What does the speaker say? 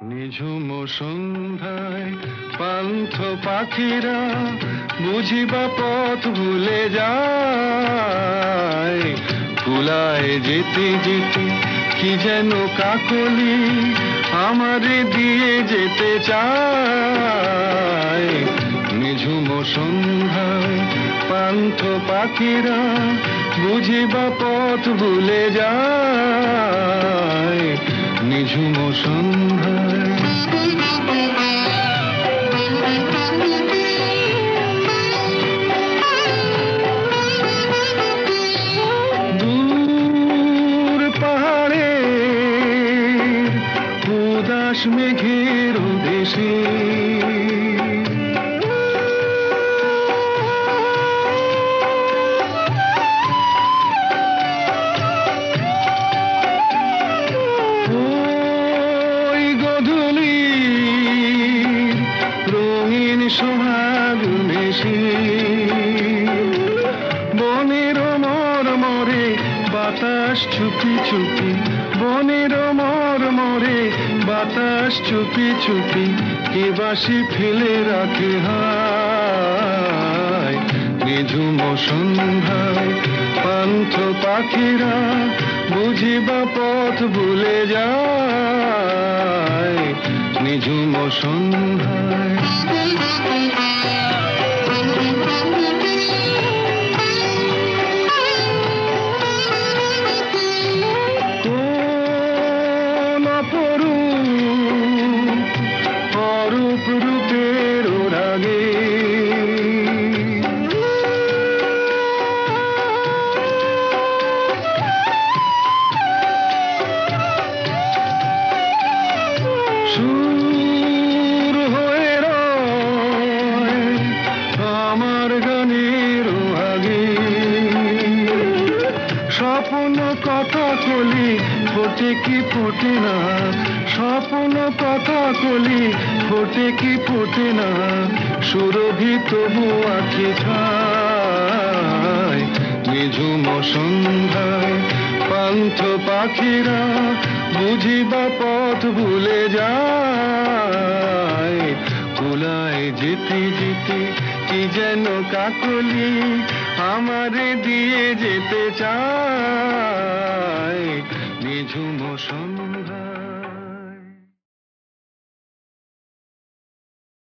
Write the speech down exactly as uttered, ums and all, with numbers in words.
নিঝুম সন্ধ্যায় পান্থ পাখিরা বুঝিবা পথ ভুলে যায়। কুলায় যেতে যেতে কি যেন কাকলি আমারে দিয়ে যেতে চায়। নিঝুম সন্ধ্যায় পান্থ পাখিরা বুঝিবা পথ ভুলে যায়। নিঝুম সন্ধ্যায় দূর পাহাড়ে উদাস মেঘের দেশে বনের মরমরে বাতাস চুপি চুপি, বনের মরমরে বাতাস চুপি চুপি কে বাসি ফেলে রাখে হায়। নিঝুম সন্ধ্যায় পান্থ পাখিরা বুঝিবা পথ ভুলে যায়। নিঝুম সন্ধ্যায় কোন অপরূপ অরূপ রূপের রাগে সুর হয়ে রয় আমার গানের আগে। স্বপ্ন কথা কলি ফোটে কি ফোটে না, স্বপ্ন কথা কলি ফোটে কি ফোটে না, সুরভি তবু আঁখি ছায়। নিঝুম সন্ধ্যায় পান্থ পাখিরা বুঝিবা পথ ভুলে যায়। কুলায় যেতে যেতে কি যেন কাকলি আমারে দিয়ে যেতে চায়। নিঝুম সন্ধ্যা